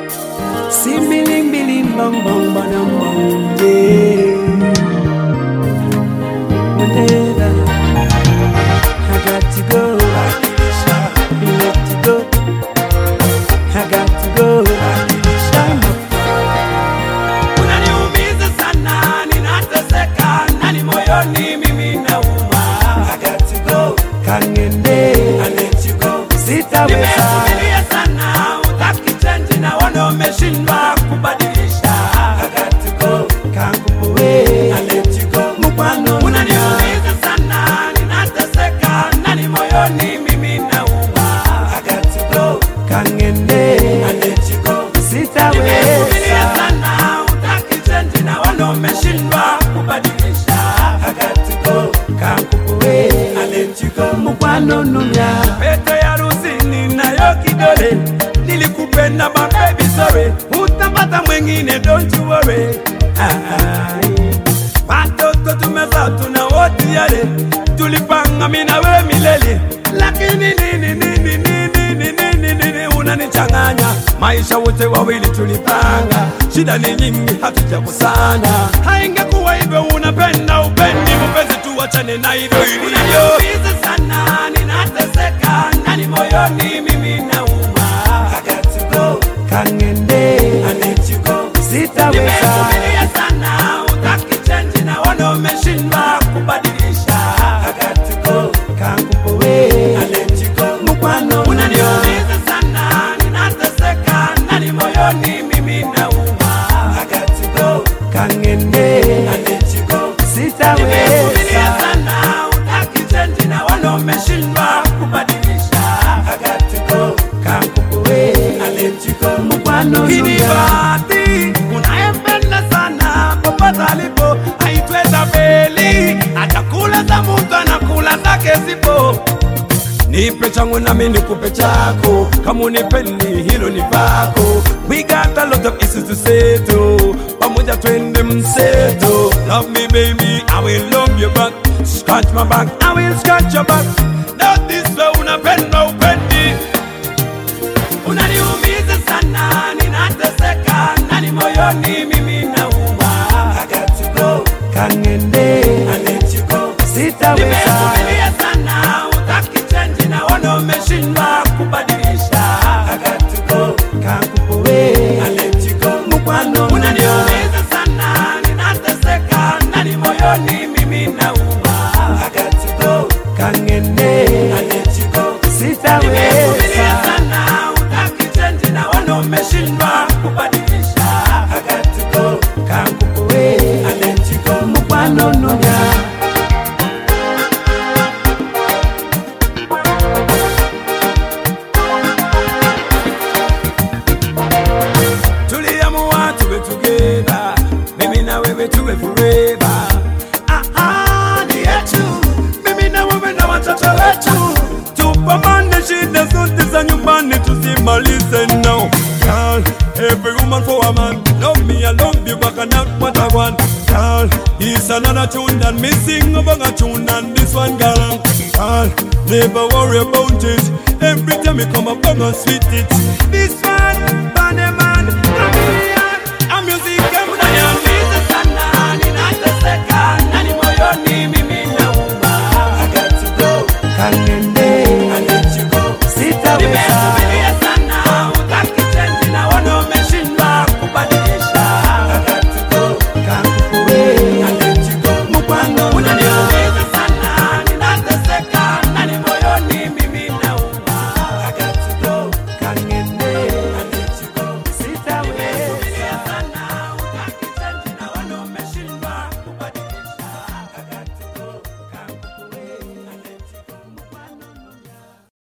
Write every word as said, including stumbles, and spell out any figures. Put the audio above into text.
Simbiling biling bang bang banam bang yeah. Whenever I got to go, you have to go. I got to go. Unaniumiza sana, ninateseka, nani moyoni mimi nauma. I got to go. Kangende, I let you go. Sitaweza. Nimesubiria sana, utaki change na wana umeshindwa kubadilisha. I got to go. Kangubuwe, I let you go. Mupano, unaniumiza sana, ninateseka, nani moyoni mimi nauma. I got to go. Kangende, I let you go. Sitaweza. Nimesubiria sana, utaki change na wana umeshindwa kubadilisha. I got to go. Kangubuwe, I let you go. Mupano nunya. Pete ya rusini na yo kidole, nilikupenda my baby sorry. Utapata mwengine don't you worry. Watoto tumezaa tuna wote yale, tulipanga mimi na wewe milele. Lakini nini nini nini nini nini unanichanganya. Maisha wote wawili tulipanga, shida ni nyingi hatujakosana. Haingekuwa hivyo unapenda upendi mpenzi tuachane na hivyo hivyo. Unaniumiza sana, ninateseka, nani moyoni mimi nauma. I got to go. Kangende, I let you go. Sitaweza. Nimesubiria sana, utaki change na wana umeshindwa kubadilisha. I got to go. Kangubuwe, I let you go. Mupano, unaniumiza sana, ninateseka, nani moyoni mimi nauma. I got to go. Kangende, I let you go. Sitaweza. Nimesubiria sana, utaki change na wana umeshindwa kubadilisha. I got to go. Kangubuwe, I let you go. Mupano, hinibati unayempenda sana popote alipo haitweza feli. Atakula za mtu anakula zake zipo. Nipe changu na mimi nikupe chako, kama unipendi hilo ni pako. We got a lot of issues to settle, pamoja twende mseto. Love me baby, I will love you back. Scratch my back, I will scratch your back. Not this way unapenda upendi. Unaniumiza sana, ninateseka, nani moyoni mimi nauma. I got to go. Kangende, I let you go. Sitaweza. Nimesubiria sana, utaki change na wana umeshindwa kubadilisha. I got to go. Kangubuwe, I let you go. Mupano, unaniumiza sana, ninateseka, nani moyoni mimi nauma. I got to go. Kangende, I let you go. Sitaweza. Nimesubiria sana, utaki change na wana umeshindwa kubadilisha. I got to go. Kangubuwe, I let you go. Mupano nunya. Tuliamua tuwe together, mimi na wewe tuwe forever. Ah ah, ni yetu, mimi na wewe na watoto wetu. Tupambane shida zote za nyumbani tusimalize now. Girl, every woman for a man. Love me, I love you, back and out what I want. Girl, it's another tune than me sing about a tune than this one, girl. Girl, never worry about it. Every time you come up, I'm gonna sweet it. This one